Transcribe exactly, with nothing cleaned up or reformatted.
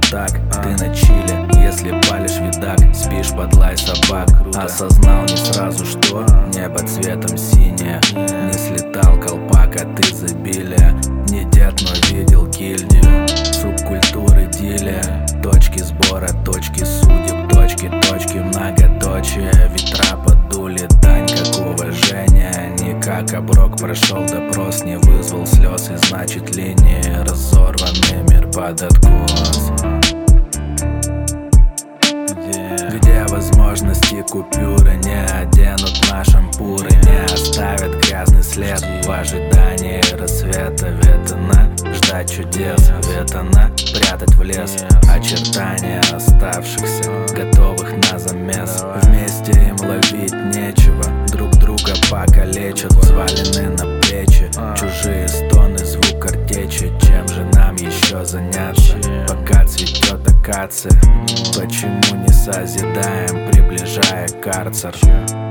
так, ты на чиле. Если палишь видак, спишь под лай собак. Осознал не сразу, что небо цветом синее. Не слетал колпак от изобилия. Не дед, но видел гильдию. Субкультуры дилия. Точки сбора, точки судеб. Точки, точки, многоточие. Ветра подули, дань как уважение. Не как оброк, прошел допрос. Не вызвал слез, и значит линии разорваны, мир под откос. Где возможности купюры не оденут на шампуры, не оставят грязный след в ожидании рассвета. Ветана, ждать чудес, ветана, прятать в лес очертания оставшихся, готовых на замес. Вместе им ловить нечего, друг друга покалечат, взвалены на плечи чужие стоны, звук картечи. Чем же нам еще заняться, пока цветет акация? Почему не созидаем, приближая карцер?